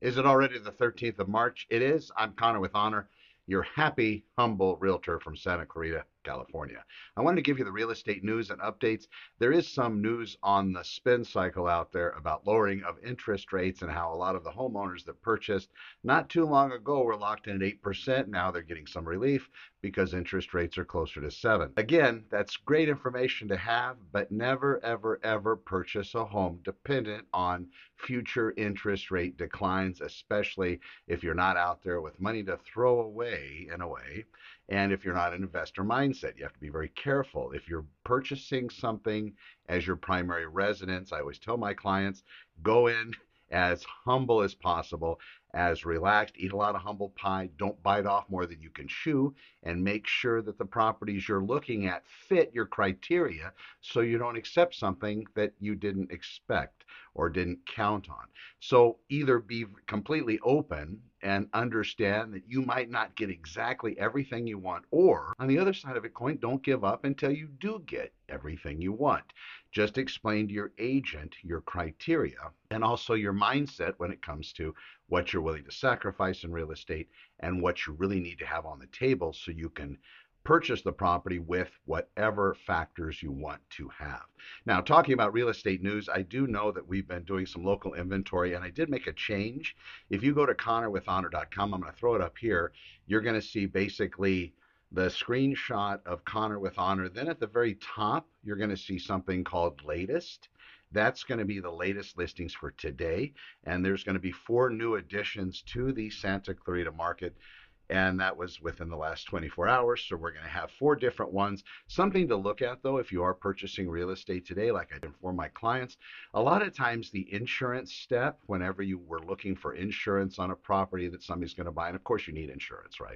Is it already the 13th of March? It is. I'm Connor with Honor, your happy, humble realtor from Santa Clarita, California. I wanted to give you the real estate news and updates. There is some news on the spin cycle out there about lowering of interest rates and how a lot of the homeowners that purchased not too long ago were locked in at 8%. Now they're getting some relief because interest rates are closer to 7. Again, that's great information to have, but never, ever, ever purchase a home dependent on future interest rate declines, especially if you're not out there with money to throw away in a way. And if you're not an investor mindset, you have to be very careful. If you're purchasing something as your primary residence, I always tell my clients go in as humble as possible, as relaxed, eat a lot of humble pie, don't bite off more than you can chew, and make sure that the properties you're looking at fit your criteria so you don't accept something that you didn't expect or didn't count on. So either be completely open and understand that you might not get exactly everything you want, or on the other side of the coin, don't give up until you do get everything you want. Just explain to your agent your criteria and also your mindset when it comes to what you're willing to sacrifice in real estate and what you really need to have on the table so you can purchase the property with whatever factors you want to have. Now, talking about real estate news, I do know that we've been doing some local inventory, and I did make a change. If you go to connorwithhonor.com, I'm going to throw it up here. You're going to see basically the screenshot of Connor with Honor. Then at the very top, you're going to see something called latest. That's going to be the latest listings for today. And there's going to be 4 new additions to the Santa Clarita market, and that was within the last 24 hours. So we're going to have 4 different ones. Something to look at, though, if you are purchasing real estate today, like I inform my clients, a lot of times the insurance step, whenever you were looking for insurance on a property that somebody's going to buy, and of course you need insurance, right?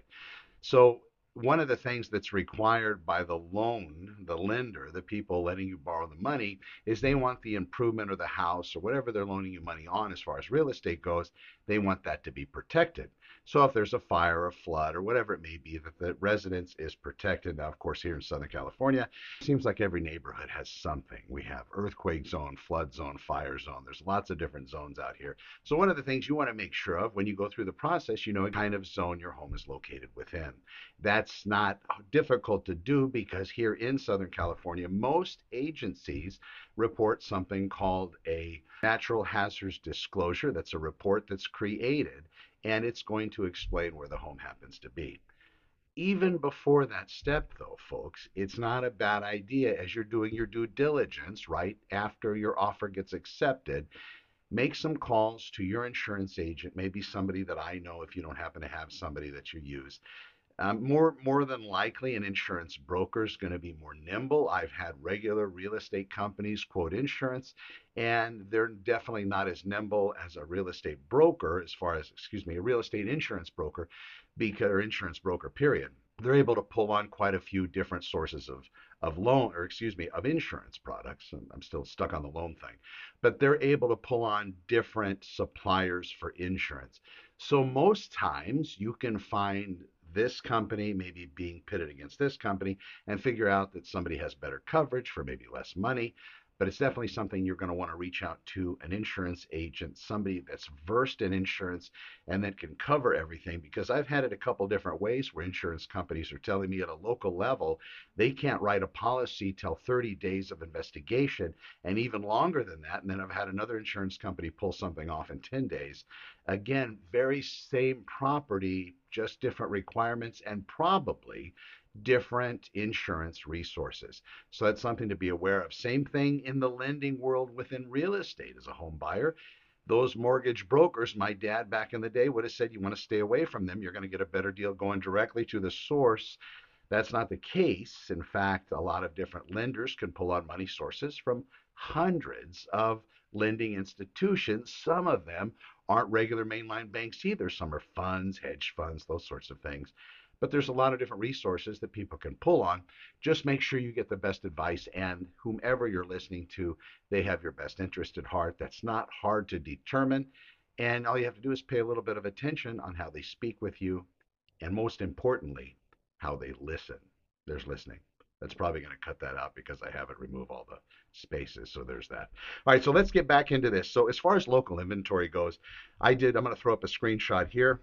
So one of the things that's required by the loan, the lender, the people letting you borrow the money, is they want the improvement of the house or whatever they're loaning you money on as far as real estate goes, they want that to be protected. So if there's a fire or a flood or whatever it may be, that the residence is protected. Now, of course, here in Southern California, it seems like every neighborhood has something. We have earthquake zone, flood zone, fire zone. There's lots of different zones out here. So one of the things you want to make sure of when you go through the process, you know what kind of zone your home is located within. That's not difficult to do because here in Southern California, most agencies report something called a natural hazards disclosure. That's a report that's created, and it's going to explain where the home happens to be. Even before that step, though, folks, it's not a bad idea as you're doing your due diligence, right after your offer gets accepted, make some calls to your insurance agent, maybe somebody that I know if you don't happen to have somebody that you use. More than likely, an insurance broker is going to be more nimble. I've had regular real estate companies quote insurance, and they're definitely not as nimble as a real estate broker, as far as, excuse me, a real estate insurance broker, because or insurance broker, period. They're able to pull on quite a few different sources of loan, or excuse me, of insurance products. And I'm still stuck on the loan thing, but they're able to pull on different suppliers for insurance. So most times you can find this company maybe being pitted against this company and figure out that somebody has better coverage for maybe less money. But it's definitely something you're going to want to reach out to an insurance agent, somebody that's versed in insurance and that can cover everything. Because I've had it a couple different ways where insurance companies are telling me at a local level they can't write a policy till 30 days of investigation and even longer than that. And then I've had another insurance company pull something off in 10 days. Again, very same property, just different requirements and probably different insurance resources. So that's something to be aware of. Same thing in the lending world within real estate as a home buyer. Those mortgage brokers, my dad back in the day would have said you want to stay away from them. You're going to get a better deal going directly to the source. That's not the case. In fact, a lot of different lenders can pull on money sources from hundreds of lending institutions. Some of them aren't regular mainline banks either. Some are funds, hedge funds, those sorts of things. But there's a lot of different resources that people can pull on. Just make sure you get the best advice, and whomever you're listening to, they have your best interest at heart. That's not hard to determine. And all you have to do is pay a little bit of attention on how they speak with you, and most importantly, how they listen. There's listening. That's probably going to cut that out because I haven't removed all the spaces. So there's that. All right, so let's get back into this. So as far as local inventory goes, I'm going to throw up a screenshot here.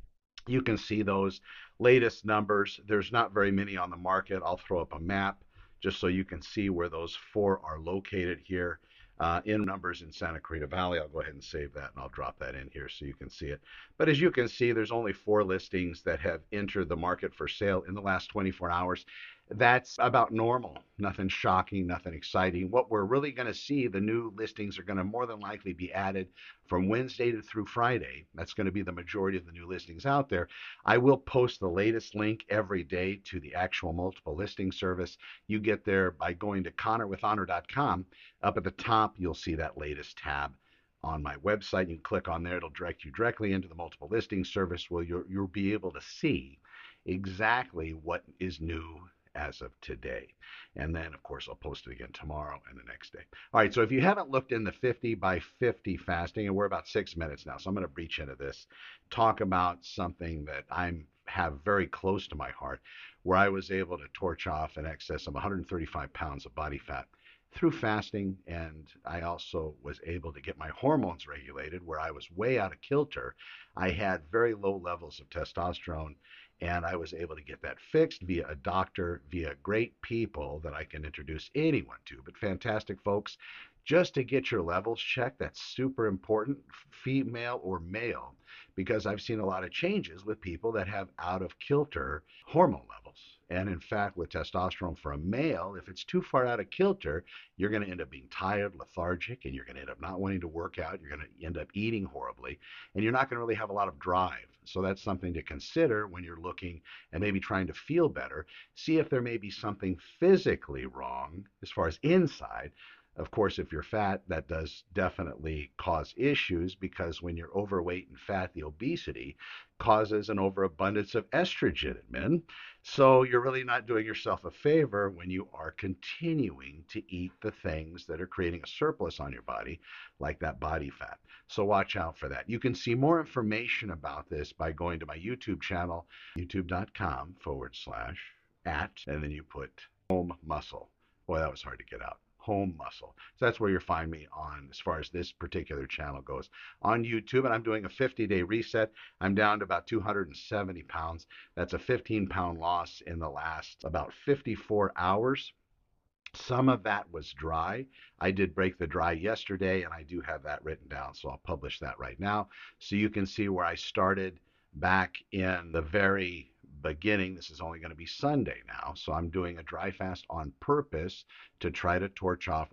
You can see those latest numbers. There's not very many on the market. I'll throw up a map just so you can see where those four are located here. In numbers in Santa Clarita Valley. I'll go ahead and save that and I'll drop that in here so you can see it. But as you can see, there's only four listings that have entered the market for sale in the last 24 hours. That's about normal. Nothing shocking, nothing exciting. What we're really going to see, the new listings are going to more than likely be added from Wednesday through Friday. That's going to be the majority of the new listings out there. I will post the latest link every day to the actual multiple listing service. You get there by going to ConnorWithHonor.com. Up at the top, you'll see that latest tab on my website. You can click on there. It'll direct you directly into the multiple listing service where you'll be able to see exactly what is new as of today. And then, of course, I'll post it again tomorrow and the next day. All right, so if you haven't looked in the 50 by 50 fasting, and we're about 6 minutes now, so I'm going to breach into this, talk about something that I have very close to my heart, where I was able to torch off in excess of 135 pounds of body fat through fasting, and I also was able to get my hormones regulated where I was way out of kilter. I had very low levels of testosterone, and I was able to get that fixed via a doctor, via great people that I can introduce anyone to, but fantastic folks, just to get your levels checked. That's super important, female or male, because I've seen a lot of changes with people that have out of kilter hormone levels. And in fact, with testosterone for a male, if it's too far out of kilter, you're going to end up being tired, lethargic, and you're going to end up not wanting to work out. You're going to end up eating horribly, and you're not going to really have a lot of drive. So that's something to consider when you're looking and maybe trying to feel better. See if there may be something physically wrong as far as inside. Of course, if you're fat, that does definitely cause issues because when you're overweight and fat, the obesity causes an overabundance of estrogen in men. So you're really not doing yourself a favor when you are continuing to eat the things that are creating a surplus on your body, like that body fat. So watch out for that. You can see more information about this by going to my YouTube channel, youtube.com/at, and then you put home muscle. Boy, that was hard to get out. Home muscle. So that's where you'll find me on as far as this particular channel goes on YouTube. And I'm doing a 50-day reset. I'm down to about 270 pounds. That's a 15-pound loss in the last about 54 hours. Some of that was dry. I did break the dry yesterday, and I do have that written down, so I'll publish that right now. So you can see where I started back in the very beginning. This is only going to be Sunday now, so I'm doing a dry fast on purpose to try to torch off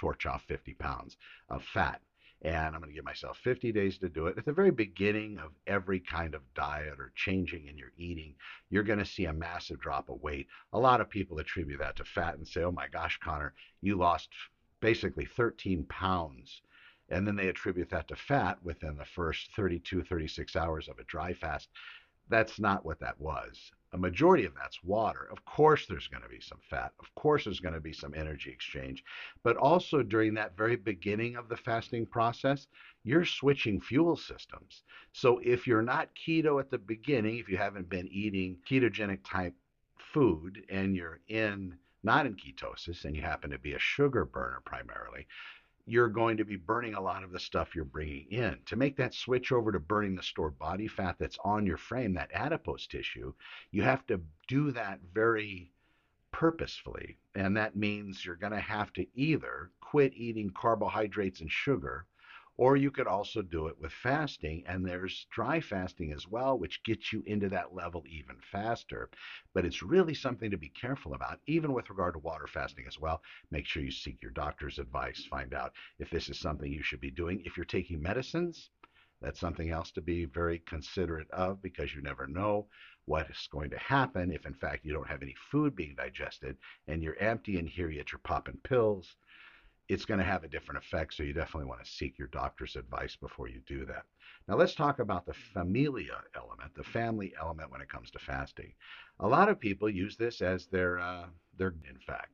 50 pounds of fat. And I'm going to give myself 50 days to do it. At the very beginning of every kind of diet or changing in your eating, you're going to see a massive drop of weight. A lot of people attribute that to fat and say, oh my gosh, Connor, you lost basically 13 pounds. And then they attribute that to fat within the first 32, 36 hours of a dry fast. That's not what that was. A majority of that's water. Of course, there's going to be some fat. Of course, there's going to be some energy exchange. But also during that very beginning of the fasting process, you're switching fuel systems. So if you're not keto at the beginning, if you haven't been eating ketogenic type food and you're not in ketosis and you happen to be a sugar burner primarily, you're going to be burning a lot of the stuff you're bringing in. To make that switch over to burning the stored body fat that's on your frame, that adipose tissue, you have to do that very purposefully. And that means you're going to have to either quit eating carbohydrates and sugar, or you could also do it with fasting. And there's dry fasting as well, which gets you into that level even faster. But it's really something to be careful about, even with regard to water fasting as well. Make sure you seek your doctor's advice, find out if this is something you should be doing. If you're taking medicines, that's something else to be very considerate of because you never know what is going to happen if, in fact, you don't have any food being digested and you're empty and here yet you're popping pills. It's going to have a different effect, so you definitely want to seek your doctor's advice before you do that. Now let's talk about the familia element, the family element when it comes to fasting. A lot of people use this as their in fact.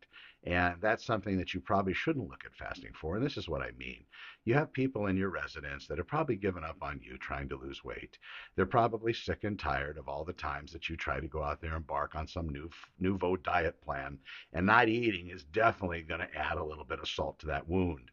And that's something that you probably shouldn't look at fasting for. And this is what I mean. You have people in your residence that have probably given up on you trying to lose weight. They're probably sick and tired of all the times that you try to go out there and embark on some nouveau diet plan. And not eating is definitely going to add a little bit of salt to that wound.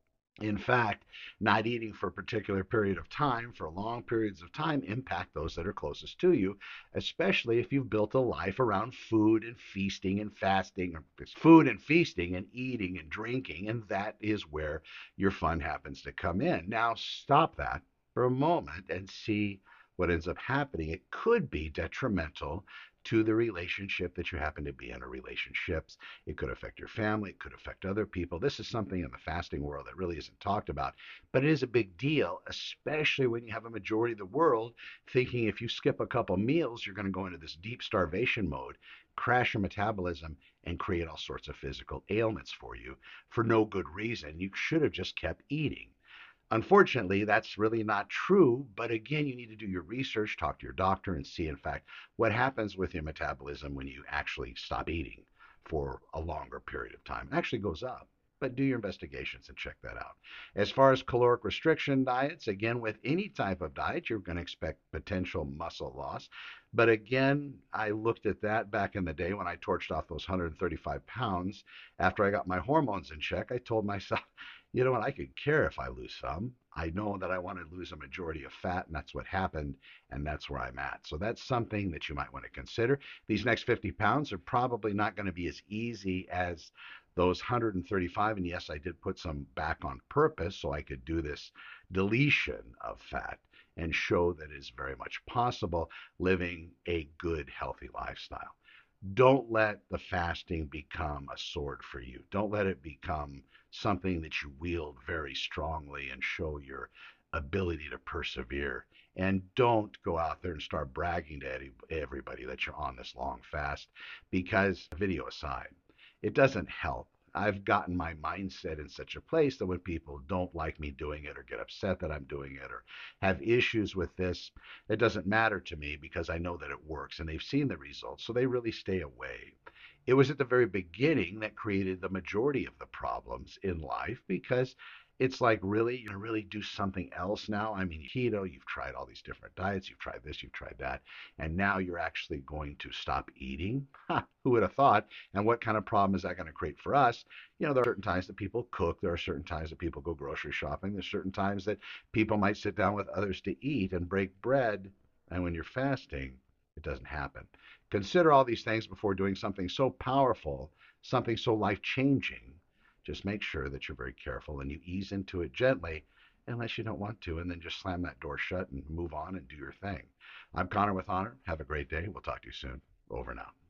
In fact, not eating for a particular period of time, for long periods of time, impact those that are closest to you, especially if you've built a life around food and feasting and fasting, or food and feasting and eating and drinking, and that is where your fun happens to come in. Now, stop that for a moment and see what ends up happening. It could be detrimental to the relationship that you happen to be in, or relationships. It could affect your family. It could affect other people. This is something in the fasting world that really isn't talked about, but it is a big deal, especially when you have a majority of the world thinking if you skip a couple meals, you're going to go into this deep starvation mode, crash your metabolism, and create all sorts of physical ailments for you for no good reason. You should have just kept eating. Unfortunately, that's really not true. But again, you need to do your research, talk to your doctor, and see, in fact, what happens with your metabolism when you actually stop eating for a longer period of time. It actually goes up. But do your investigations and check that out. As far as caloric restriction diets, again, with any type of diet, you're going to expect potential muscle loss. But again, I looked at that back in the day when I torched off those 135 pounds after I got my hormones in check. I told myself, you know what, I could care if I lose some. I know that I want to lose a majority of fat, and that's what happened, and that's where I'm at. So that's something that you might want to consider. These next 50 pounds are probably not going to be as easy as those 135. And yes, I did put some back on purpose so I could do this deletion of fat and show that it's very much possible living a good, healthy lifestyle. Don't let the fasting become a sword for you. Don't let it become something that you wield very strongly and show your ability to persevere. And don't go out there and start bragging to everybody that you're on this long fast, because, video aside, it doesn't help. I've gotten my mindset in such a place that when people don't like me doing it, or get upset that I'm doing it, or have issues with this, it doesn't matter to me because I know that it works and they've seen the results. So they really stay away. It was at the very beginning that created the majority of the problems in life, because it's like, really, you know, really do something else now. I mean, keto, you've tried all these different diets, you've tried this, you've tried that, and now you're actually going to stop eating? Ha, who would have thought? And what kind of problem is that going to create for us? You know, there are certain times that people cook, there are certain times that people go grocery shopping, there's certain times that people might sit down with others to eat and break bread, and when you're fasting, it doesn't happen. Consider all these things before doing something so powerful, something so life changing. Just make sure that you're very careful and you ease into it gently, unless you don't want to, and then just slam that door shut and move on and do your thing. I'm Connor with Honor. Have a great day. We'll talk to you soon. Over now.